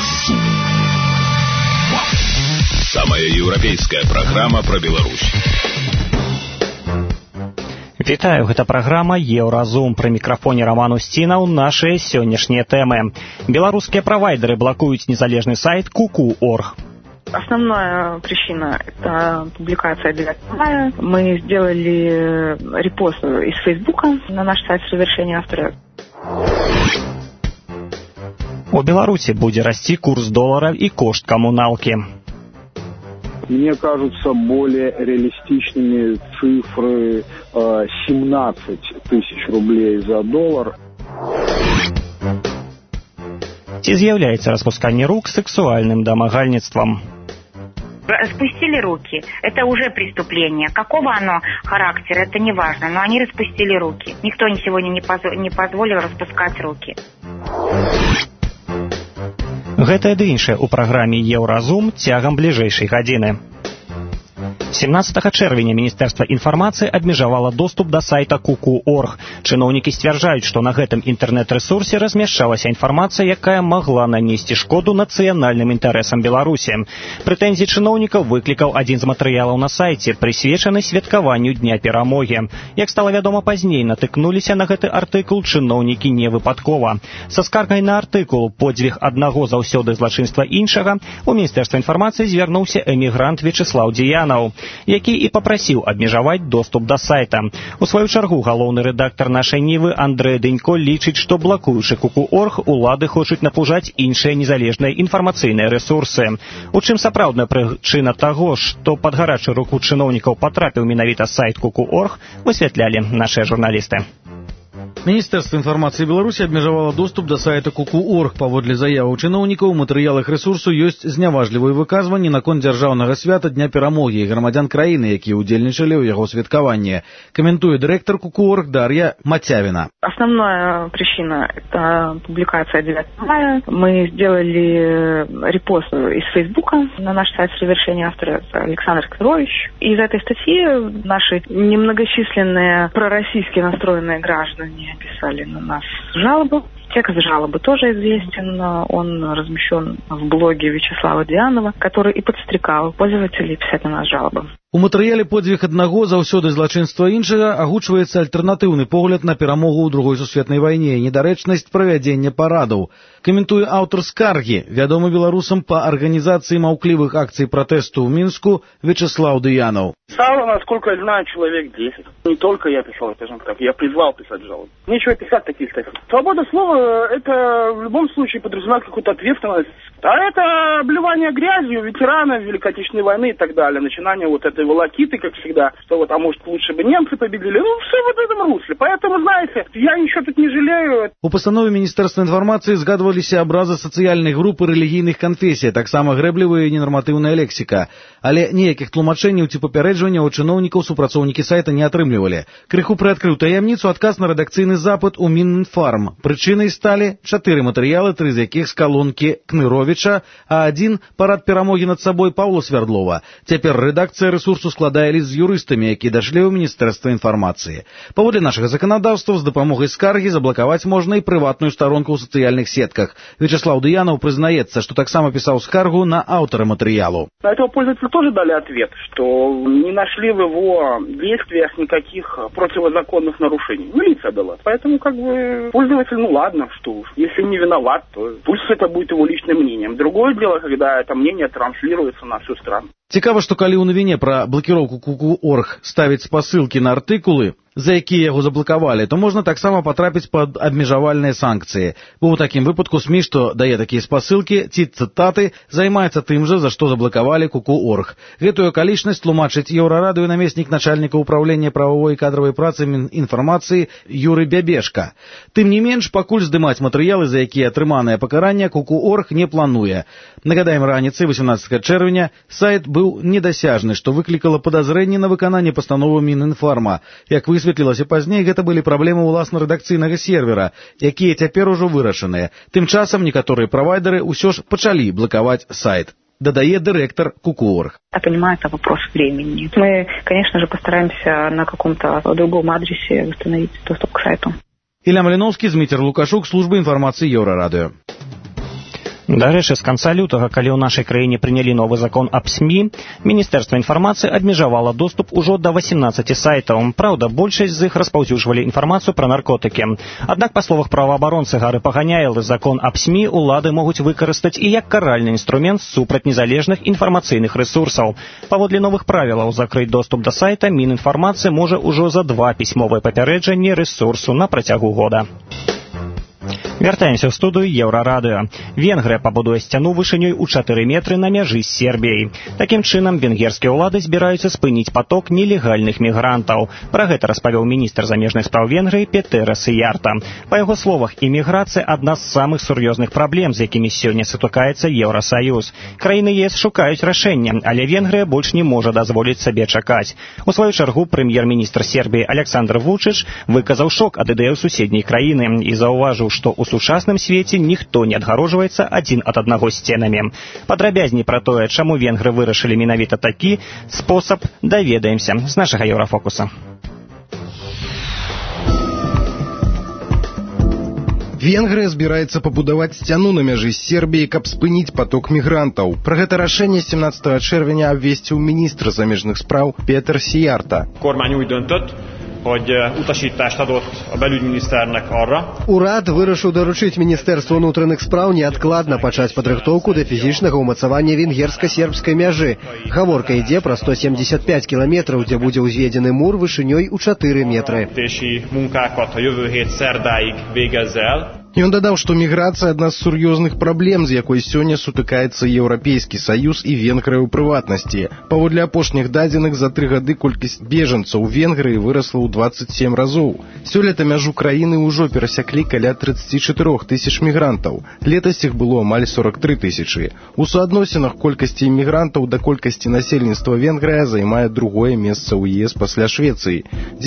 Самая еўрапейская праграма пра Беларусь. Вітаю, гэта праграма «Еўразум». Пры мікрафоне Роман Устінаў. Нашыя сённяшнія тэмы. Беларускія правайдеры блокуюць незалежны сайт kuku.org. Основная причина – это публикация 9 мая. Мы сделали репост из Фейсбука на наш сайт с разрешения автора. У Беларусі будзе расці курс долара и кошт коммуналки. Мне кажутся более реалистичными цифры 17 тысяч рублей за доллар. Ці з'яўляецца распусканне рук сексуальным домогательством? Распустили руки. Это уже преступление. Какого оно характера, это не важно, но они распустили руки. Никто сегодня не позволил распускать руки. Гэта ды іншае ў праграме «Еўразум» цягам бліжэйшай гадзіны. 17 чэрвеня Міністэрства інфармацыі абмежавала доступ да сайта kuku.org. Чыноўнікі сцвярджаюць, што на гэтым інтэрнэт-рэсурсе размяшчалася інфармацыя, якая магла нанесці шкоду нацыянальным інтарэсам Беларусі. Прэтэнзій чыноўнікаў выклікаў адзін з матэрыялаў на сайце, прысвечаны святкаванню Дня Перамогі. Як стала вядома пазней, натыкнуліся на гэты артыкул чыноўнікі не выпадкова. Са скаргай на артыкул «Подзвіг аднаго заўсёды злачынства іншага» у Міністэрства інфармацыі звярнуўся эмігрант Вячеслаў Дзеянаў, які і папрасіў абмежаваць доступ да сайта. У сваю чаргу галоўны рэдактар нашай Нівы Андрэй Дэнько лічыць, што блакуючы kuku.org улады хочуць напужаць іншыя незалежныя інфармацыйныя рэсурсы. У чым сапраўдная прычына таго, што пад гарачую руку чыноўнікаў патрапіў менавіта сайт kuku.org, высвятлялі нашыя журналісты. Міністэрства інфармацыі Беларусі абмежавала доступ да сайта kuku.org. Паводле заяваў чыноўнікаў, у матэрыялах рэсурсу ёсць зняважлівыя выказванні наконт дзяржаўнага свята Дня Перамогі і грамадзян краіны, якія ўдзельнічалі ў яго святкаванні. Каментуе дырэктар kuku.org Дар'я Мацявіна. Основная причина – это публикация 9 мая. Мы сделали репост из Фейсбука на наш сайт с разрешения автора Александр Кадрович. Из этой статьи наши немногочисленные пророссийски настроенные граждане писали на нас жалобу. Текст жалобы тоже известен, он размещен в блоге Вячеслава Дзеянова, который и подстрекал пользователей писать на нас жалобы. У матэрыяле «Подзвіг аднаго заўсёды злачынства іншага» агучваецца альтэрнатыўны погляд на перамогу ў Другой сусветнай вайне і недарэчнасць правядзення парадаў. Каментуе аўтар скаргі, вядомы беларусам па арганізацыі маўклівых акцый пратэсту ў Мінску Вячеслав Дзеянов. Писал, насколько я знаю, человек 10. Не только я писал, скажем так, я призвал писать жалобы. Нечего писать такие статьи. Свобода слова, это в любом случае подразумевает какую-то ответственность. А это обливание грязью ветеранов Великой Отечественной войны и так далее. Начинание вот этой волокиты, как всегда, что вот, а может, лучше бы немцы победили. Ну, все в этом русле. Поэтому, знаете, я ничего тут не жалею. У пастанове Міністэрства інфармацыі згадваліся абразы сацыяльных груп і рэлігійных канфесій, таксама грэблівая і ненарматыўная лексіка. Але ніякіх тлумачэнняў ці папярэджванняў у чыноўнікаў супрацоўнікі сайта не атрымлівалі. Крыху прыадкрыў таямніцу адказ на рэдакцыйны запыт у Мінінфарм. Прычынай сталі 4 матэрыялы, 3 з якіх з калонкі Кныровіча, а 1 парад перамогі над сабой Паўла Свярдлова. Цяпер рэдакцыя рэсурсу складае ліст з юрыстамі, які дашлі ў Міністэрства інфармацыі. Паводле нашага заканадаўства з дапамогай скаргі заблакаваць можна і прыватную старонку ў сацыяльных сетках. Вячеслав Дзеянов прызнаецца, што таксама пісаў скаргу на аўтара матэрыялу. На этого пользователя тоже дали ответ, что не нашли в его действиях никаких противозаконных нарушений. Милиция дала. Поэтому как бы пользователь, ну ладно, что уж. Если не виноват, то пусть это будет его личным мнением. Другое дело, когда это мнение транслируется на всю страну. Цікава, што калі ў навіне пра блакіроўку kuku.org ставіць спасылкі на артыкулы, за якія яго заблакавалі, то можна таксама патрапіць пад абмежавальныя санкцыі. Бо ў такім выпадку СМІ, што дае такія спасылкі ці цытаты, займаецца тым жа, за што заблакавалі kuku.org. Гэтую акалічнасць тлумачыць Еўрарадыё намеснік начальніка ўправлення прававой і кадравай працы Мінінфармацыі Юрый Бябешка. Тым не менш, пакуль здымаць матэрыялы, за якія атрыманае пакаранне, kuku.org не плануе. Нагадаем, раніцай 18 чэрвеня сайт быў недасяжны, што выклікала падазрэнне на выкананне пастановы Мінінфарма. Як высветлілася пазней, гэта былі праблемы ўласна рэдакцыйнага сервера, якія цяпер ужо вырашаныя. Тым часам некаторыя правайдеры ўсё ж пачалі блакаваць сайт. Додає директор kuku.org. Я понимаю, это вопрос времени. Мы, конечно же, постараемся на каком-то другом адресе восстановить доступ к сайту. Ілля Маліновскі, Змітер Лукашук, служба інфармацыі Еўрарадыё. Дарэчы, з канца лютага, калі ў нашай краіне прынялі новы закон аб СМІ, Міністэрства інфармацыі абмежавала доступ ужо да 18 сайтаў. Праўда, большасць з іх распаўсюджвалі інфармацыю пра наркотыкі. Аднак, па словах праваабаронцы Гары Паганяйлы, закон аб СМІ улады могуць выкарыстаць і як каральны інструмент супраць незалежных інфармацыйных рэсурсаў. Паводле новых правілаў, закрыць доступ да сайта Мінінфармацыі можа ўжо за 2 пісьмовыя папярэджанні рэсурсу на працягу года. Вяртаемся ў студыю Еўрарадыё. Венгрыя пабудуе сцяну вышынёй у 4 метры на мяжы з Сербіяй. Такім чынам, венгерскія ўлады збіраюцца спыніць поток нелегальных мігрантаў. Пра гэта распавёў міністр замежных спраў Венгрыі Петер Сиярта. Па яго словах, іміграцыя адна з самых сур'ёзных праблем, з якімі сёння сутыкаецца Еўрасаюз. Краіны ЕС шукаюць рашэння, але Венгрыя больш не можа дазволіць сабе чакаць. У сваю чаргу прэм'ер-міністр Сербіі Александр Вучыч выказаў шок ад ідэяў суседняй краіны і заўважыў, што у сучасным свеце ніхто не адгароджваецца адзін ад аднаго сценамі. Падрабязней пра тое, чаму венгры вырашылі менавіта такі спосаб, даведаемся з нашага Еўрафокуса. Венгрыя збіраецца пабудаваць сцяну на мяжы з Сербіяй, каб спыніць поток мігрантаў. Пра гэта рашэнне 17 чэрвеня абвесціў міністр замежных спраў Петер Сиярта. Kormány úgy döntött, hogy utasítást adott a belügyminiszternek arra. Урад вырашыў даручыць Міністэрству ўнутраных спраў неадкладна пачаць падрыхтоўку да фізічнага ўмацавання венгерска-сербскай мяжы. Гаворка ідзе пра 175 кіламетраў, дзе будзе ўзведзены мур вышынёй у 4 метры. Munkákat a jövő hét szerdáig végezze el. Ён дадаў, што міграцыя адна з сур'ёзных праблем, з якой сёння сутыкаецца Еўрапейскі Саюз і Венгрыя ў прыватнасці. Паводле апошніх дадзеных, за 3 гады колькасць бежанцаў у Венгрыі вырасла ў 27 разоў. Сёлета мяжу краіны ўжо перасяклі каля 34 тысяч мігрантаў. Летась іх было амаль 43 тысячы. У суадносінах колькасці іммігрантаў да колькасці насельніцтва Венгрыя займае другое месца ў ЕС пасля Швецыі.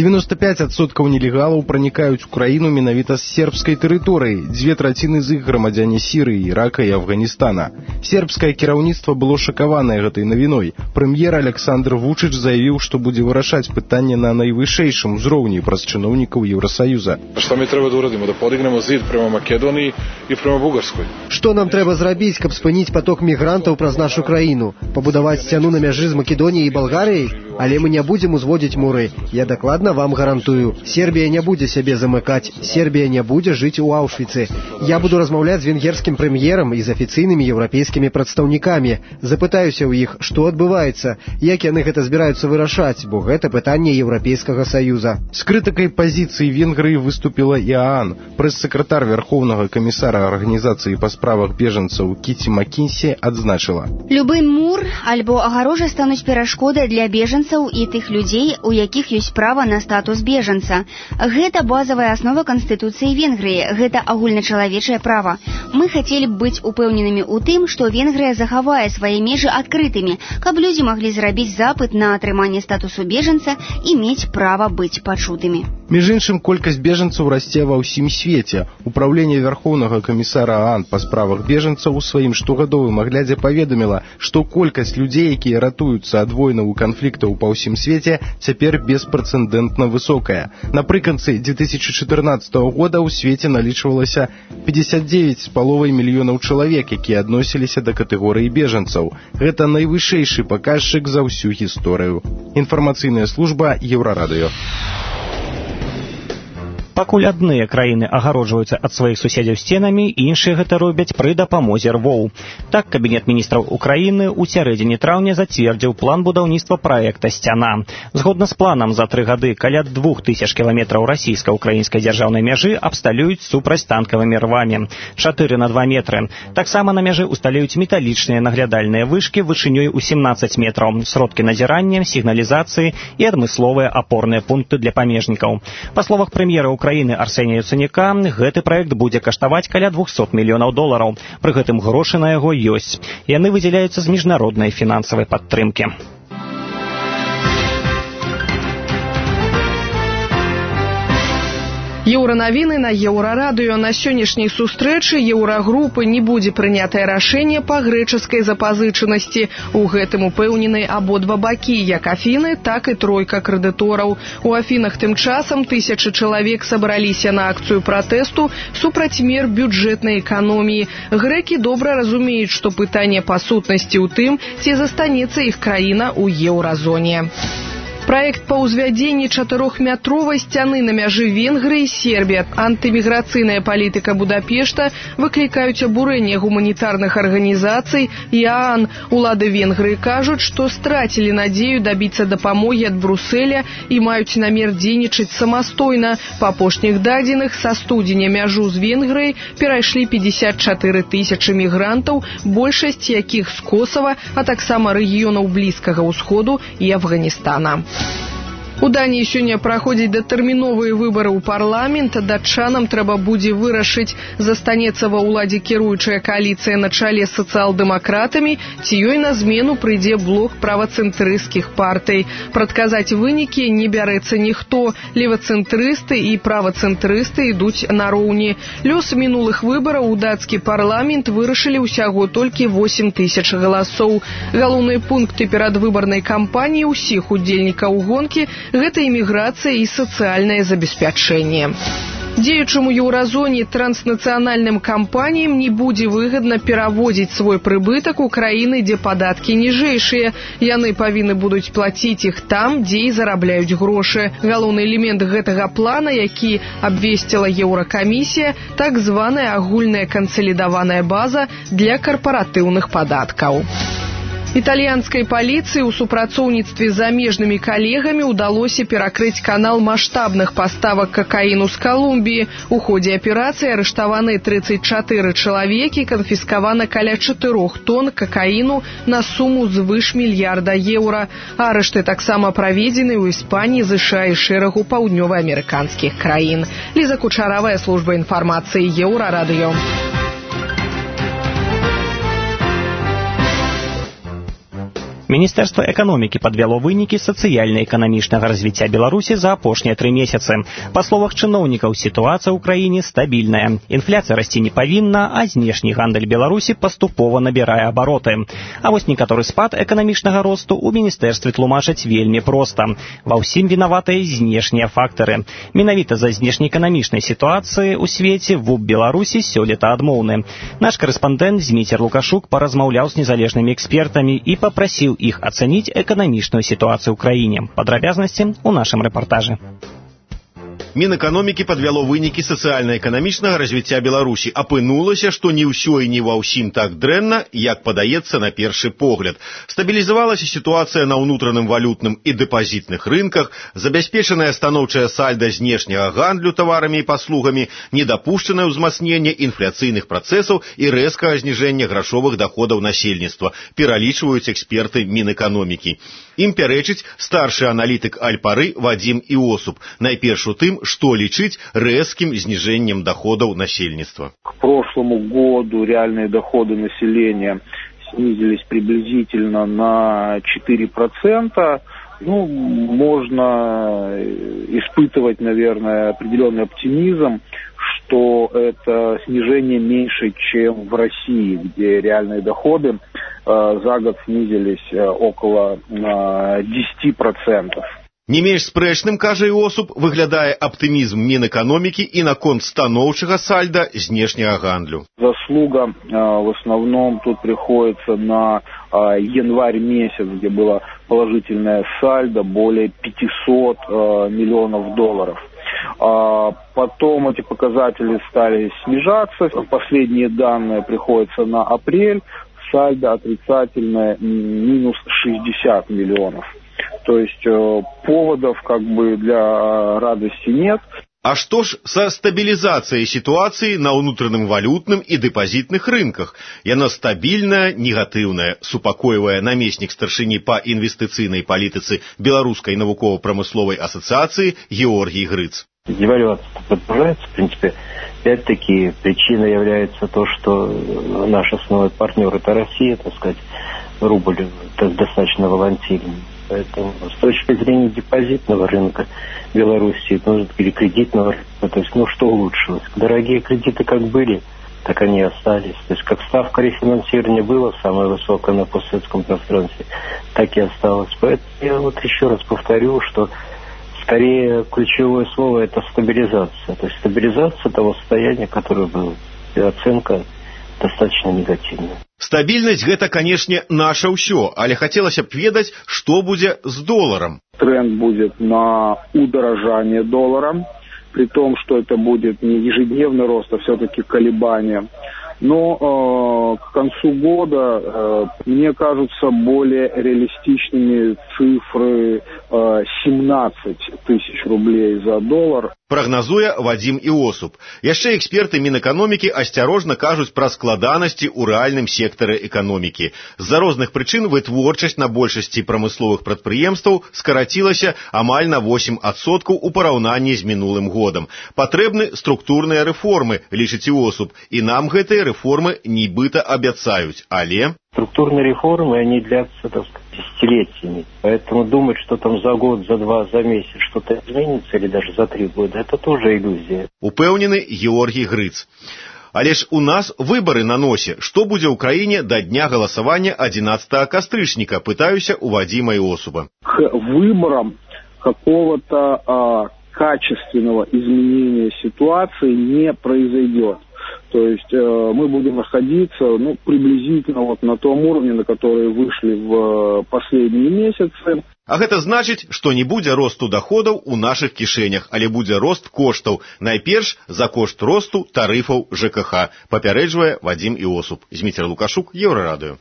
95% нелегалаў пранікаюць у краіну менавіта з сербскай тэрыторыі. 2/3 з іх грамадзяне Сірыі, Ірака і Афганістана. Сербскае кіраўніцтва было шакаванае гэтай навіной. Прэм'ер Александр Вучыч заявіў, што будзе вырашаць пытанне на найвышэйшым узроўні праз чыноўнікаў Еўрасаюза. Што мы трэба да урадзім? Да подыгнемо зід прямо Македоніі і прямо Бугарскай. Што нам трэба зрабіць, каб спыніць поток мігрантаў праз нашу краіну? Пабудаваць сцяну на мяжы з Македоніяй і Балгарыяй? Але мы не будзем узводзіць муры. Я дакладна вам гарантую. Сербія не будзе сябе замыкаць. Сербія не будзе жыць у Аўшвіцы. Я буду размаўляць з венгерскім прэм'ерам і з афіцыйнымі еўрапейскімі прадстаўнікамі. Запытаюся ў іх, што адбываецца, як яны гэта збіраюцца вырашаць, бо гэта пытанне Еўрапейскага Саюза. З крытыкай пазіцыі Венгрыі выступіла і ААН. Прэс-сакратар Верхоўнага камісара Арганізацыі па справах бежанцаў Кіці Маккінсі адзначыла. Любы мур альбо агарожа стануць перашкодай для бежанцаў і тых людзей, у якіх ёсць права на статус бежанца. Гэта базавая аснова Канстытуцыі Венгрыі, гэта агульначалавечае права. Мы хацелі б быць упэўненымі ў тым, што Венгрыя захавае свае межы адкрытымі, каб людзі маглі зрабіць запыт на атрыманне статусу бежанца і мець права быць пачутымі. Між іншым, колькасць бежанцаў расце ва ўсім свеце. Управленне Верхоўнага камісара ААН па справах бежанцаў у сваім штогадовым аглядзе паведаміла, што колькасць людзей, якія ратуюцца ад войнаў і канфліктаў па ўсім свеце, цяпер беспрэцэдэнтна высокая. Напрыканцы 2014 года ў свеце налічвалася 59,5 мільёнаў чалавек, якія адносіліся да катэгорыі бежанцаў. Гэта найвышэйшы паказчык за ўсю гісторыю. Інфармацыйная служба Еўрарадыё. Пакуль адныя краіны агароджваюцца ад сваіх суседзяў сценамі, іншыя гэта робяць пры дапамозе рвоў. Так, Кабінет міністраў Украіны ў сярэдзіне траўня зацвердзіў план будаўніцтва праекта «Сцяна». Згодна з планам, за 3 гады каля 2000 кіламетраў расійска-украінскай дзяржаўнай мяжы абсталююць супрацьтанкавымі рвамі. 4 на 2 метры. Таксама на мяжы усталююць металічныя наглядальныя вышкі вышынёй у 17 метраў, сродкі назірання, сігналізацыі і адмысловыя апорныя пункты для памежнікаў. Па словах прэм'ера Украіны Арсенія Яценюка, гэты праект будзе каштаваць каля $200 мільёнаў. Пры гэтым грошы на яго ёсць. Яны выдзяляюцца з міжнароднай фінансавай падтрымкі. Еўранавіны на Еўрарадыё. На сённяшняй сустрэчы еўрагрупы не будзе прынятае рашэнне па грэчаскай запазычанасці. У гэтым упэўнены абодва бакі, як Афіны, так і тройка крэдытораў. У Афінах тым часам тысячы чалавек сабраліся на акцыю пратэсту супраць мер бюджэтнай эканоміі. Грэкі добра разумеюць, што пытанне па сутнасці ў тым, ці застанецца іх краіна ў еўразоне. Проект по ўзвядзенні 4-метровай сцяны на мяжы Венгрыі і Сербіі. Антыміграцыйная палітыка Будапешта выклікаюць абурэнне гуманітарных арганізацый і ААН. Улады Венгрыі кажуць, што страцілі надзею дабіцца дапамогі ад Брусэля і маюць намер дзейнічаць самастойна. Па апошніх дадзеных, са студзеня мяжу з Венгрыяй перайшлі 54 тысячы мігрантаў, большасць якіх з Косава, а таксама рэгіёнаў Блізкага ўсходу і Афганістана. У Даніі сёння праходзяць датэрміновыя выбары ў парламент. Датчанам трэба будзе вырашыць, застанецца ва ўладзе кіруючая кааліцыя на чале з сацыял-дэмакратамі, ці ёй на змену прыйдзе блок правацэнтрысцкіх партый. Прадказаць вынікі не бярэцца ніхто. Левацэнтрысты і правацэнтрысты ідуць нароўні. Лёс мінулых выбараў у дацкі парламент вырашылі ўсяго толькі 8 тысяч галасоў. Галоўныя пункты перадвыбарнай кампаніі ўсіх удзельнікаў гонкі – гэта іміграцыя і сацыяльнае забеспячэнне. Дзеючым у еўразоне транснацыянальным кампаніям не будзе выгадна пераводзіць свой прыбытак у краіны, дзе падаткі ніжэйшыя. Яны павінны будуць плаціць іх там, дзе і зарабляюць грошы. Галоўны элемент гэтага плана, які абвесціла Еўракамісія, так званая агульная кансалідаваная база для карпаратыўных падаткаў. Італьянскай паліцыі ў супрацоўніцтве з замежнымі калегамі ўдалося перакрыць канал маштабных паставак какаіну з Калумбіі. У ходзе аперацыі арыштаваны 34 чалавекі, канфіскавана каля 4 тонн какаіну на суму звыш мільярда еўра. Арышты таксама праведзены ў Іспаніі, ЗША і шэрагу паўднёваамерыканскіх краін. Ліза Кучаравая, служба інфармацыі Еўрарадыё. Міністэрства эканомікі падвяло вынікі сацыяльна-эканамічнага развіцця Беларусі за апошнія 3 месяцы. Па словах чыноўнікаў, сітуацыя ў краіне стабільная. Інфляцыя расці не павінна, а знешні гандаль Беларусі паступова набірае абароты. А вось некаторы спад эканамічнага росту ў міністэрстве тлумачаць вельмі проста. Ва ўсім вінаватыя знешнія фактары. Менавіта за знешнеэканамічнай сітуацыі ў свеце ВУП Беларусі сёлета адмоўны. Наш карэспандэнт Зміцер Лукашук паразмаўляў з незалежнымі экспертамі і папрасіў іх ацаніць эканамічную сітуацыю ў краіне. Падрабязнасці ў нашым рэпартажы. Мінэканомікі падвяло вынікі сацыяльна-эканамічнага развіцця Беларусі. Апынулася, што не ўсё і не ва ўсім так дрэнна, як падаецца на першы погляд. Стабілізавалася сітуацыя на ўнутраным валютным і дэпазітных рынках, забяспечаная станоўчая сальда знешняга гандлю таварамі і паслугамі, недапушчанае ўзмацненне інфляцыйных працэсаў і рэзкага зніжэння грашовых даходаў насельніцтва, пералічваюць эксперты Мінэканомікі. Ім пярэчыць старшы аналітык Аль-Пары Вадзім Іосуп. Найперш у тым, что лечить резким снижением доходов насельництва. К прошлому году реальные доходы населения снизились приблизительно на 4%. Можно испытывать, наверное, определенный оптимизм, что это снижение меньше, чем в России, где реальные доходы за год снизились около 10%. Не менш спрэчным, кажа Іосуп, выглядае аптымізм Мінэканомікі і наконт станоўчага сальда знешняга гандлю. Заслуга в основном тут приходится на январь месяц, где было положительное сальдо более 500 миллионов долларов. Потом эти показатели стали снижаться. Последние данные приходятся на апрель. Сальдо отрицательное минус 60 миллионов. То есть поводов для радости нет. А што ж са стабілізацыяй сітуацыі на ўнутраным валютным і дэпазітных рынках? Яна стабільная, негатыўная, супакойвае намеснік старшыні па інвестыцыйнай палітыцы Беларускай навукова-прамысловай асацыяцыі Георгий Грыц. Девальвация продолжается. В принципе, опять-таки, причиной является то, что наш основной партнер – это Россия, так сказать, рубль достаточно волатильный. Поэтому с точки зрения депозитного рынка Белоруссии, или кредитного рынка, то есть, что улучшилось? Дорогие кредиты как были, так они и остались. То есть, как ставка рефинансирования была самая высокая на постсоветском пространстве, так и осталась. Поэтому я еще раз повторю, что скорее ключевое слово – это стабилизация. То есть, стабилизация того состояния, которое было. И оценка достаточно негативная. Стабільнасць гэта, канешне, наша ўсё, але хацелася б ведаць, што будзе з доларам. Тренд будет на удорожание доллара, при том, что это будет не ежедневный рост, а все-таки колебания. Но к концу года мне кажутся более реалистичными цифры 17 тысяч рублей за доллар. Прагназуе Вадзім Іосуп. Яшчэ эксперты Мінэканомікі асцярожна кажуць пра складанасці ў рэальным сектары эканомікі. З-за розных прычын вытворчасць на большасці прамысловых прадпрыемстваў скарацілася амаль на 8% у параўнанні з мінулым годам. Патрэбны структурныя рэформы, лічыць Іосуп, і нам гэтыя рэформы нібыта абяцаюць, але... Структурные реформы, они длятся, так сказать, десятилетиями. Поэтому думать, что там за год, за два, за месяц что-то изменится, или даже за 3 года, это тоже иллюзия. Упэўнены Георгий Грыц. Але ж у нас выборы на носе. Что будзе ў краіне до дня голосования 11 кастрычніка? Пытаюся у Вадзіма Іосупа. К выборам какого-то качественного изменения ситуации не произойдет. То есть мы будем находиться приблизительно на том уровне, на который вышли в последние месяцы. А гэта значыць, што не будзе росту доходаў у нашых кішэнях, але будзе рост коштаў. Найперш за кошт росту тарыфаў ЖКХ, папярэджвае Вадзім Іосуп. Зміцер Лукашук, Еўрарадыё.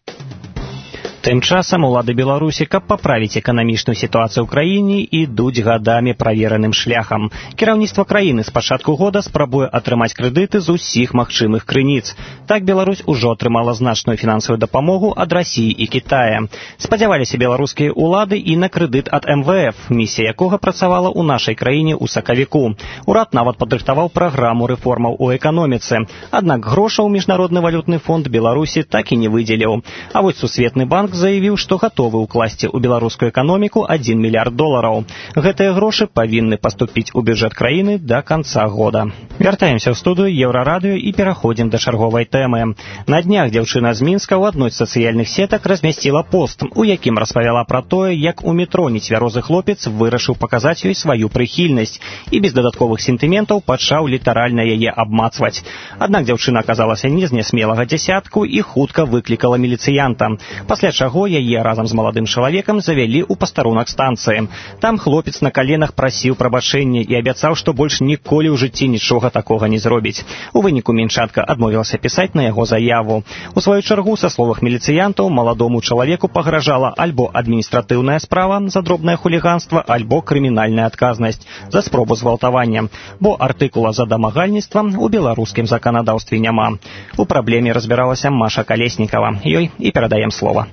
Тым часам улады Беларусі, каб паправіць эканамічную сітуацыю ў краіне, ідуць гадамі правераным шляхам. Кіраўніцтва краіны з пачатку года спрабуе атрымаць крэдыты з усіх магчымых крыніц. Так Беларусь ужо атрымала значную фінансавую дапамогу ад Расіі і Кітая. Спадзяваліся беларускія улады і на крэдыт ад МВФ, місія якога працавала ў нашай краіне ў сакавіку. Урад нават падрыхтаваў праграму рэформаў у эканоміцы. Аднак грошаў Міжнародны валютны фонд Беларусі так і не выдзеліў. А вось Сусветны банк заявіў, што гатовы ўкласці ў беларускую эканоміку $1 мільярд. Гэтыя грошы павінны паступіць у бюджэт краіны да канца года. Вяртаемся ў студыю Еўрарадыё і пераходзім да чарговай тэмы. На днях дзяўчына з Мінска ў адной з сацыяльных сетак размясціла пост, у якім распавяла пра тое, як у метро нецвярозы хлопец вырашыў паказаць ёй сваю прыхільнасць і без дадатковых сентыментаў пачаў літаральна яе абмацваць. Аднак дзяўчына аказалася не з нясмелага дзясятку і хутка выклікала міліцыянта. Пасля чаго яе разам з маладым чалавекам завялі ў пастарунак станцыі. Там хлопец на каленах прасіў прабачэння і абяцаў, што больш ніколі ў жыцці нічога такога не зробіць. У выніку мінчатка адмовілася пісаць на яго заяву. У сваю чаргу, са словах міліцыянтаў, маладому чалавеку пагражала альбо адміністратыўная справа за дробнае хуліганства, альбо крымінальная адказнасць за спробу згвалтавання, бо артыкула за дамагальніцтва у беларускім заканадаўстве няма. У праблеме разбіралася Маша Калеснікава. Ёй і перадаем слова.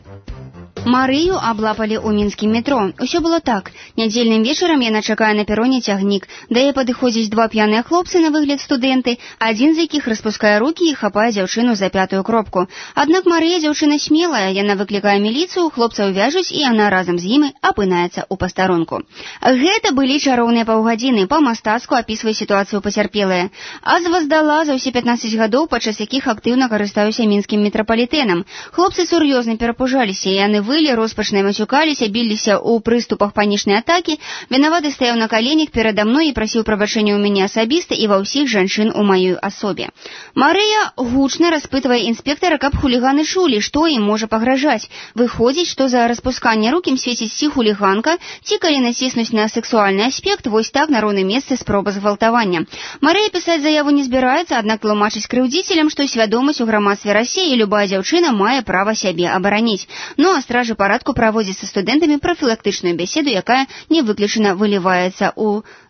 Марыю аблапалі ў мінскім метро. Усё было так. Нядзельным вечарам яна чакае на пероне цягнік. Да яе падыходзяць 2 п'яныя хлопцы на выгляд студэнты, адзін з якіх распускае рукі і хапае дзяўчыну за 5-ю кропку. Аднак Марыя дзяўчына смелая, яна выклікае міліцыю, хлопцаў вяжуць і яна разам з імі апынаецца ў пастарунку. Гэта былі чароўныя паўгадзіны, па-мастацку апісвае сітуацыю пацярпелая. А з ваздала за ўсе 15 гадоў, падчас якіх актыўна карыстаюся мінскім метрапалітэнам. Хлопцы сур'ёзна перапужаліся, і яны вылі, роспачна мацюкаліся, біліся ў прыступах панічнай атакі. Вінаваты стаяў на каленях перада мной і прасіў прабачэння ў мяне асабіста і ва ўсіх жанчын у маёй асобе. Марыя гучна распытвае інспектара, каб хуліганы чулі, што ім можа пагражаць. Выходзіць, што за распусканне рук ім свеціць ці хуліганка, ці калі націснуць на сексуальны аспект, вось так на роўным месцы спроба згвалтавання. Марыя пісаць заяву не збіраецца, аднак тлумачыць крыўдзіцелям, што свядомасць у грамадстве Расіі любая дзяўчына мае права сябе абараніць. Ну а стражы парадку праводзіць са студэнтамі прафілактычную бяседу, якая не выключана выліваецца ў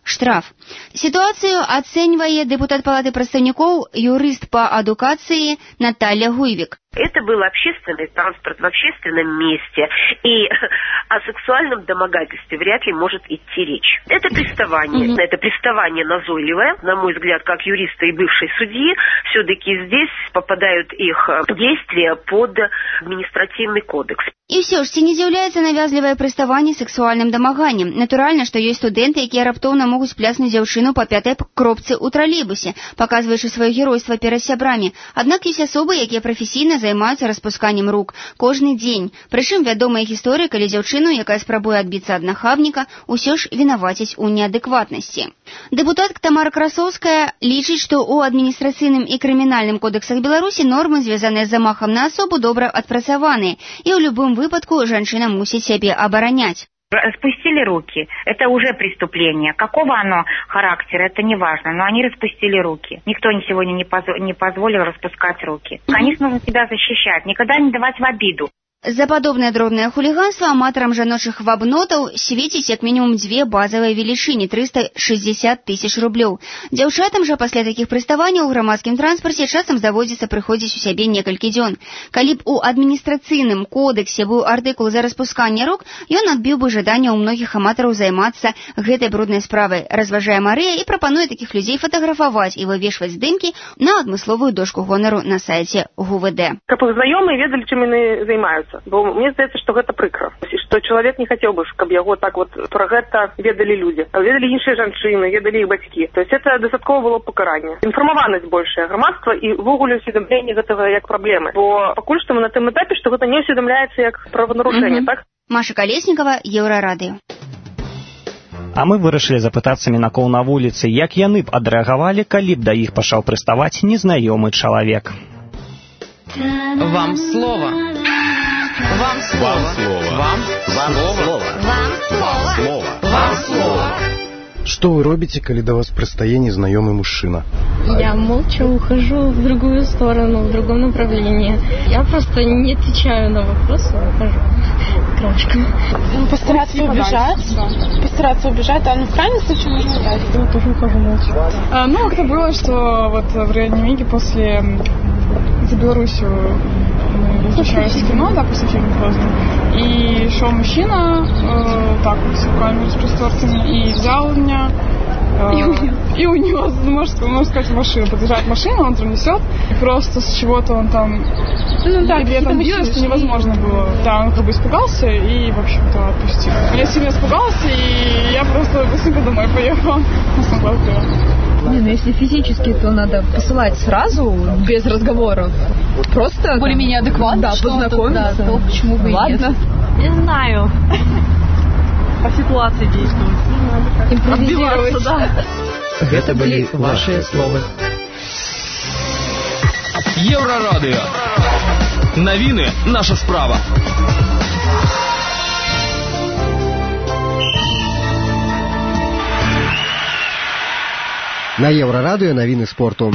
штраф. Ситуацию оценивает депутат Палаты представников, юрист по адукации Наталья Гуйвик. Это был общественный транспорт в общественном месте, и о сексуальном домогательстве вряд ли может идти речь. Это приставание назойливое, на мой взгляд, как юриста и бывшей судьи, все-таки здесь попадают их действия под административный кодекс. І все ж, ці не з'яўляецца навязлівае прыставанне сексуальным дамаганнем. Натуральна, што ёсць студэнты, якія раптоўна могуць пляснуць дзяўчыну па пятай кропцы ў тралейбусе, паказваючы сваё геройства перад сябрамі. Аднак ёсць асобы, якія прафесійна займаюцца распусканнем рук кожны дзень. Прычым вядомая гісторыя, калі дзяўчыну, якая спрабуе адбіцца ад нахабніка, усё ж вінавацяць у неадэкватнасці. Дэпутат Тамара Красоўская лічыць, што ў адміністрацыйным і крымінальным кодэксах Беларусі нормы, звязаныя з замахам на асобу, добра адпрацаваныя, і ў любым выпадку жанчына мусіць сябе абараняць. Распустили руки. Это уже преступление. Какого оно характера, это не важно. Но они распустили руки. Никто сегодня не позволил распускать руки. Конечно, нужно себя защищать. Никогда не давать в обиду. За падобнае дробнае хуліганства аматарам жаночых вабнотаў свеціць як мінімум дзве базавыя велічыні – 360 тысяч рублёў. Дзяўчатам жа пасля такіх прыставанняў у грамадскім транспарце часам даводзіцца прыходзіць у сябе некалькі дзён. Калі б у адміністрацыйным кодексе быў артыкул за распусканне рук, ён адбіў бы жаданне ў многіх аматараў займацца гэтай бруднай справай, разважае Марыя і прапануе такіх людзей фатаграфаваць і вывешваць здымкі на адмысловую дошку гонару на сайце ГУВД. Каб іх знаёмыя ведалі, чым яны займаюцца. Бо мне здаецца, што гэта прыкра. І што чалавек не хацеў бы, каб яго так вот пра гэта ведалі людзі. Ведалі іншыя жанчыны, ведалі іх бацькі. То есть это дастаткова было пакаранне. Інфармаванасць большая грамадства і ввогуле усведамленне гэтага як праблемы. Бо пакуль што мы на тым этапе, што гэта не усведамляецца як праванарушэнне, так? Маша Калеснікова, Еўрарадыё. А мы вырашылі запытацца мінакоў на вуліцы, як яны б адрэагавалі, калі б да іх пачаў прыставаць незнаёмы чалавек. Вам слово. Вам слово. Вам слово. Вам слово. Вам слово. Что вы робите, когда до вас пристает незнакомый мужчина? Я молча ухожу в другую сторону, в другом направлении. Я просто не отвечаю на вопросы, ухожу. Крошка. Постараться убежать. Постараться убежать, а в крайнем случае можно дать. Я тоже ухожу молча. Как-то было, что вот в районе Миги после за Белоруссию мы возвращались в кино, да, после фильма «Поздно». И шел мужчина, так вот, с руками распростертыми, и взял меня, и унес, можно сказать, в машину. Подъезжает машина, он там несет, и просто с чего-то он там... я там видела, что невозможно было. Да, он как бы испугался и, в общем-то, отпустил. Я сильно испугалась, и я просто быстренько домой поехала. Не смогла сделать. Если физически, то надо посылать сразу, без разговоров. Просто более-менее адекватно, да, познакомиться. Да, то почему бы и нет. Не знаю. По ситуации действовать. Импровизировать. Да. Это были ваши словы. Еўрарадыё. Навіны наша справа. На Еўрарадыё навіны спорту.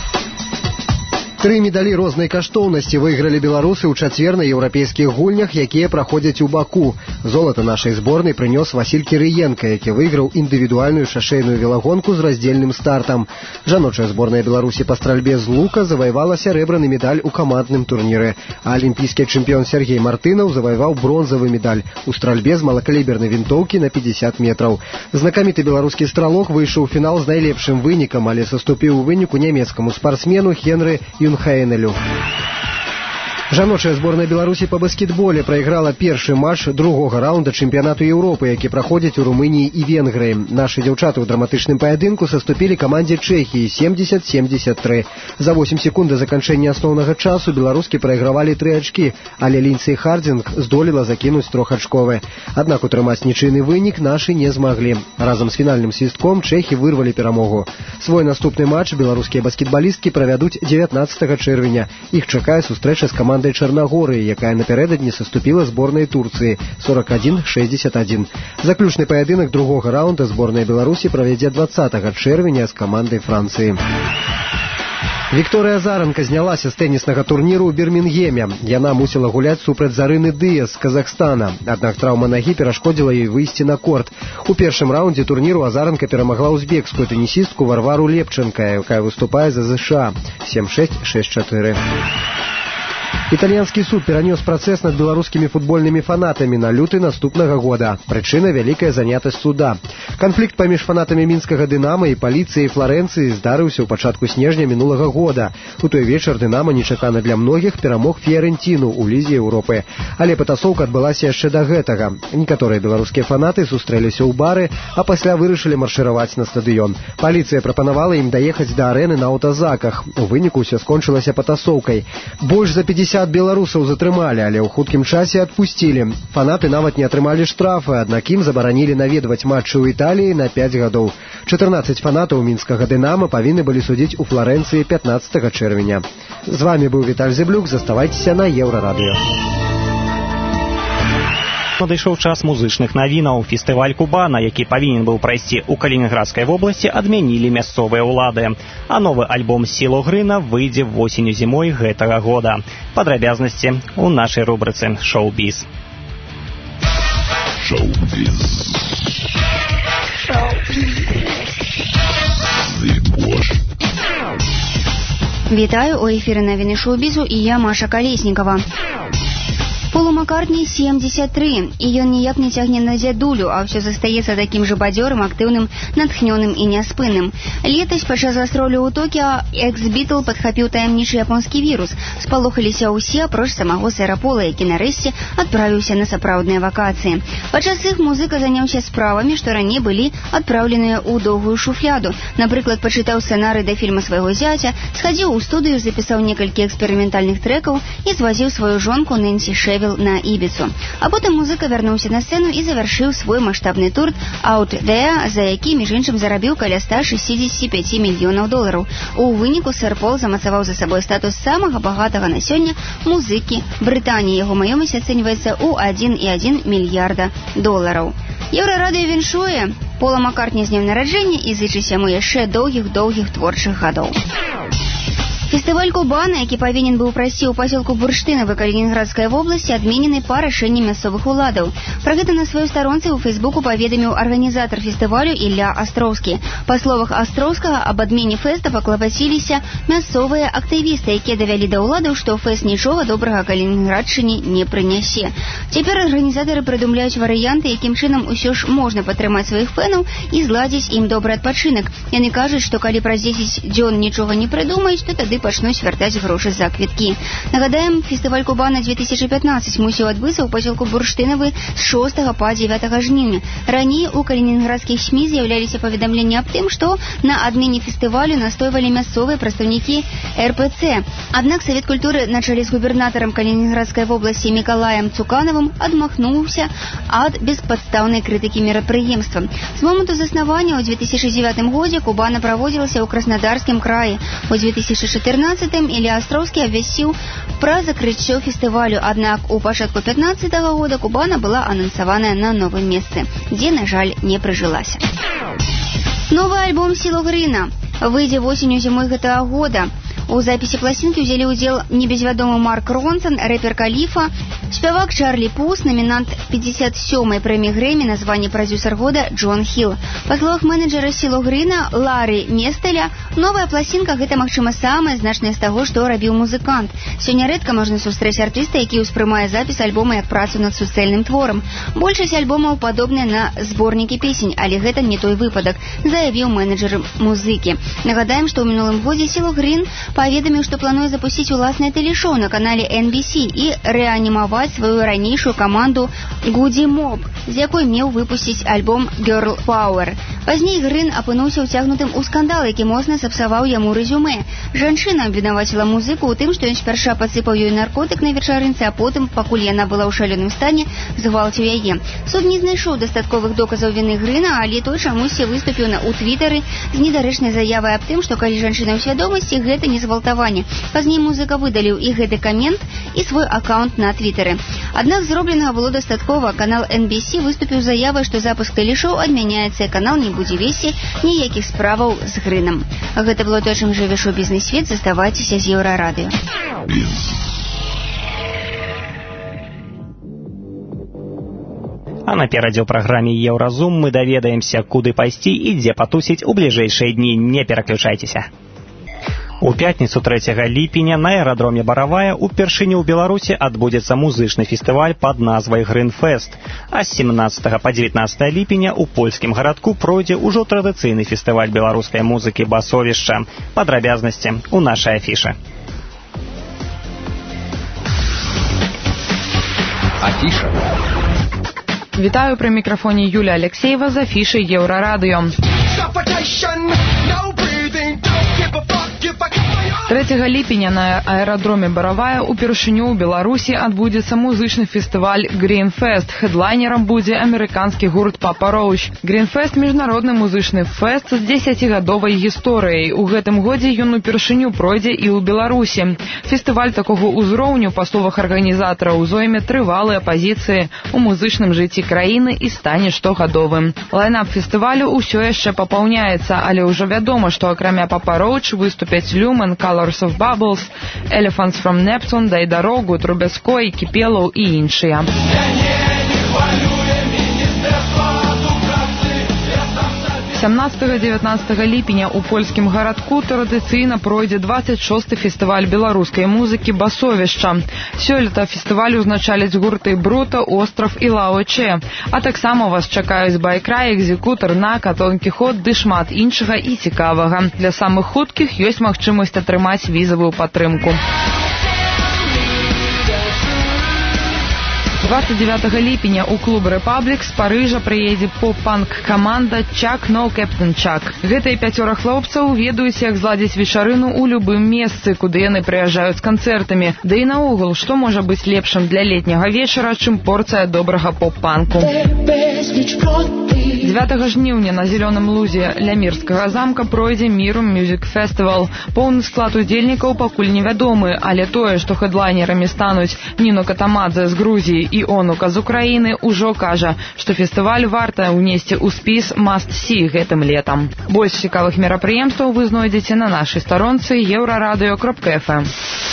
3 медалі рознай каштоўнасці выйгралі беларусы ў чацвер на еўрапейскіх гульнях, якія праходзяць у Баку. Золата нашай зборнай прынёс Васіль Кірыенка, які выйграў індывідуальную шашэйную велагонку з раздзельным стартам. Жаночая зборная Беларусі па стральбе з лука заваявала сярэбраны медаль у камандным турніры, а алімпійскі чэмпіён Сергей Мартынаў заваяваў бронзавы медаль у стральбе з малакалібернай вінтоўкі на 50 метраў. Знакаміты беларускі стралок выйшаў у фінал з найлепшым вынікам, але саступіў у выніку нямецкаму спартсмену Хенры Юнхайнелю. Жаночая зборная Беларусі па баскетболе прайграла першы матч другога раунда чэмпіянату Еўропы, які праходзіць у Румыніі і Венгрыі. Нашы дзяўчаты ў драматычным паядынку саступілі камандзе Чэхіі 70-73. За 8 секунд да заканчэння асноўнага часу беларускі прайгравалі 3 ачкі, але Линдсей Хардзінг здолела закінуць трохачковы. Аднак утрымаць нічыйны вынік нашы не змаглі. Разам з фінальным свістком чэхі вырвалі перамогу. Свой наступны матч беларускія баскетбалісткі правядуць 19 чэрвеня. Іх чакае сустрэча з камандай Чарнагорыі, якая напярэдадні саступіла зборнай Турцыі 41-61. Заключны паядынак другога раунда зборная Беларусі правядзе 20 чэрвеня з камандай Францыі. Вікторыя Азаранка знялася з тэніснага турніру ў Бірмінгеме. Яна мусіла гуляць супраць Зарыны Дыяс з Казахстана. Аднак траўма нагі перашкодзіла ёй выйсці на корт. У першым раўндзе турніру Азаранка перамагла узбекскую тэнісістку Варвару Лепченка, якая выступае за ЗША. 7-6, 6-4. Італьянскі суд перанёс працэс над беларускімі футбольнымі фанатамі на люты наступнага года. Прычына – вялікая занятасць суда. Канфлікт паміж фанатамі мінскага «Дынама» і паліцыяй Фларэнцыі здарыўся ў пачатку снежня мінулага года. У той вечар «Дынама» нечакана для многіх перамог Фіярэнціну ў Лізе Еўропы. Але патасоўка адбылася яшчэ да гэтага. Некаторыя беларускія фанаты сустрэліся ў бары, а пасля вырашылі маршыраваць на стадыён. Паліцыя прапанавала ім даехаць да арэны на аўтазаках. У выніку ўсё скончылася патасоўкай. Больш за 50 беларусаў затрымалі, але ў хуткім часе адпусцілі. Фанаты нават не атрымалі штрафы, аднак ім забаранілі наведваць матчы ў Італіі на 5 гадоў. 14 фанатаў мінскага «Дынама» павінны былі судзіць у Фларэнцыі 15 чэрвеня. З вамі быў Віталь Зэблюк, заставайцеся на Еўрарадыё. Надышоў час музычных навінаў. Фестываль «Кубана», які павінен быў прайсці ў Калінінградскай вобласці, адмянілі мясцовыя ўлады. А новы альбом «Сіло Грына» выйдзе восенню-зімой гэтага года. Падрабязнасці ў нашай рубрыцы «Шоу-біз». Вітаю, у эфіры навіны шоу-бізу і я, Маша Калеснікова. Полу Маккартні 73, і ён ніяк не цягне на дзядулю, а ўсё застаецца такім жа бадзёрым, актыўным, натхнёным і няспынным. Летась падчас гастролю ў Токіа экс-бітл падхапіў таямнічы японскі вірус. Спалохаліся ўсе, апроч самого сэра Пола, які нарэшце адправіўся на сапраўдныя вакацыі. Падчас іх музыка заняўся справамі, што раней былі адпраўленыя ў доўгую шуфляду. Напрыклад, пачытаў сцэнарый да фільма свайго зяця, схадзіў у студыю, запісаў некалькі эксперыментальных трэкаў і звазіў сваю жонку Нэнсі Шэвел на Ібіцу. А потым музыка вярнуўся на сцэну і завяршыў свой маштабны тур «Out There», за які, між іншым, зарабіў каля $165 мільёнаў. У выніку сэр Пол замацаваў за сабой статус самага багатага на сёння музыкі Брытаніі. Яго маёмасць ацэньваецца ў $1,1 мільярда. Еўрарадыё віншуе Пола Маккартні з днём нараджэння і зычыць яму яшчэ доўгіх творчых гадоў. Фестываль «Кубана», які павінен быў прайсці ў пасёлку Бурштынавы Калінінградскай вобласці, адменены па рашэнні мясцовых уладаў. Пра гэта на сваёй старонцы ў Фейсбуку паведаміў арганізатар фестывалю Ілля Астроўскі. Па словах Астроўскага, аб адмене фэста паклапаціліся мясцовыя актывісты, якія давялі да ўладаў, што фэст нічога добрага Калінінградчыне не прынясе. Цяпер арганізатары прыдумляюць варыянты, якім чынам усё ж можна падтрымаць сваіх фэнаў і зладзіць ім добры адпачынак. Яны кажуць, што калі праз 10 дзён нічога не прыдумаюць, то тады пачнуць вяртаць грошы за квіткі. Нагадаем, фестываль «Кубана» 2015 мусіў адбыцца ў пасёлку Бурштынавы з 6 па 9 жніўня. Раней у калінінградскіх СМІ з'яўляліся паведамленні аб тым, што на адмене фестывалю настойвалі мясцовыя прадстаўнікі РПЦ. Аднак Савет культуры на чале з губернатарам Калінінградскай вобласці Мікалаем Цуканавым адмахнуўся ад беспадстаўнай крытыкі мерапрыемства. З моманту заснавання ў 2009 годзе «Кубана» праводзілася ў Краснодарскім краі. У 2014 Ілля Астроўскі абвясціў пра закрыццё фестывалю, аднак у пачатку 2015 года «Кубана» была анансаваная на новым месцы, дзе, на жаль, не прыжылася. Новы альбом «Сіло Грына» выйдзе восенню-зімой гэтага года. У запіси пластинки взяли удел небезвядомы Марк Ронсон, рэпер Каліфа, спявак Чарлі Пус, номинант 57-й прэміі Грэмі на званне прадзюсар года Джон Хилл. Па словах менеджера «Сіло Грына» Лары Местеля, новая пластинка – гэта, магчыма, самая значная з таго, што рабіў музыкант. Сёння рэдка можна сустрэць артыста, які ўспрымае запіс альбома як працу над суцэльным творам. Большасць альбомаў падобная на зборнікі песень, але гэта не той выпадак, заявіў менеджер музыкі. Нагадаем, што ў мінулым годзе «Сіло Грын» паведаміў, што плануе запусціць уласнае тэлешоу на канале NBC і рэанімаваць сваю ранейшую каманду Goody Mob, з якой меў выпусціць альбом Girl Power. Пазней Грын апынуўся ўцягнутым у скандал, які моцна сапсаваў яму рэзюмэ. Жанчына абвінаваціла музыку ў тым, што ён спярша пасыпаў ёй наркотык на вечарынцы, а потым, пакуль яна была ў шалёным стане, згвалціў яе. Суд не знайшоў дастатковых доказаў віны Грына, але той чамусьці выступіў ў Твітары з недарэчнай заявай аб тым, што калі жанчына ў свядомасці, гэта не згвалтаванне. Пазней музыка выдаліў і гэты камент, і свой аккаунт на Твітары. Аднак зробленага было дастаткова. Канал NBC выступіў з заявай, што запуск тэлешоу адмяняецца, і канал не будзе весці ніякіх справаў з Грынам. Гэта было то, чым жыве шоу-бізнес-свет. Заставайцеся з Еўрарадыё. А наперадзе ў праграме «Еўразум» мы даведаемся, куды пайсці і дзе патусіць у бліжэйшыя дні. Не пераключайцеся. У пятніцу 3 ліпеня на аэрадроме Баравая упершыню ў Беларусі адбудзецца музычны фестываль пад назвай «Грынфест». А з 17 па 19 ліпеня ў польскім гарадку пройдзе ўжо традыцыйны фестываль беларускай музыкі «Басовішча». Падрабязнасці ў нашай афішы. Афіша. Вітаю, пры мікрафоне Юлія Алексеева з афішай Еўрарадыё. 3 ліпеня на аэрадроме Баравая упершыню ў Беларусі адбудзецца музычны фестываль «Грінфест». Хедлайнерам будзе амерыканскі гурт «Папа Роуч». «Грінфест» – міжнародны музычны фэст з 10-гадовай гісторыяй. У гэтым годзе ён упершыню пройдзе і ў Беларусі. Фестываль такога ўзроўню, па словах арганізатараў, зойме трывалыя пазіцыі ў музычным жыцці краіны і стане штогадовым. Лайнап фестывалю ўсё яшчэ папаўняецца, але ўжо вядома, што акрамя «Папа Роуч» выступяць Люмен, Colors of Bubbles, Elephants from Neptune, Дай дарогу, Трубецкой, Кіпелаў і іншыя. 17-19 ліпеня ў польскім гарадку традыцыйна пройдзе 26-й фестываль беларускай музыкі «Басовішча». Сёлета фестываль узначаляць гурты «Брута», «Остров» і «Лаоче». А таксама вас чакаюць «Байкрай», «Экзекутар», «Нака», «Дон Кіхот» ды шмат іншага і цікавага. Для самых хуткіх ёсць магчымасць атрымаць візавую падтрымку. 29 ліпеня ў клуб «Рэпаблік» з Парыжа прыедзе поп-панк-каманда «Чак No Captain Чак». Гэтыя 5 хлопцаў ведаюць, як зладзіць вечарыну ў любым месцы, куды яны прыязджаюць з канцэртамі. Да і наогул, што можа быць лепшым для летняга вечара, чым порцыя добрага поп-панку. 9 жніўня на зялёным лузе Лямірскага замка пройдзе «Мірум Music Festival». Поўны склад удзельнікаў пакуль невядомы, але тое, што хедлайнерамі стануць Ніно Катамадзе з Грузіі і Онука з Украіны, ужо кажа, што фестываль варта ўнесці ў спіс must-see гэтым летам. Больш цікавых мерапрыемстваў вы знойдзеце на нашай старонцы euraradыё.fm.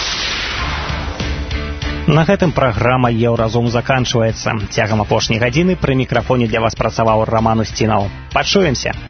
На гэтым праграма «Еўразум» заканчваецца. Цягам апошняй гадзіны пры мікрафоне для вас працаваў Раман Устінаў. Пачуемся!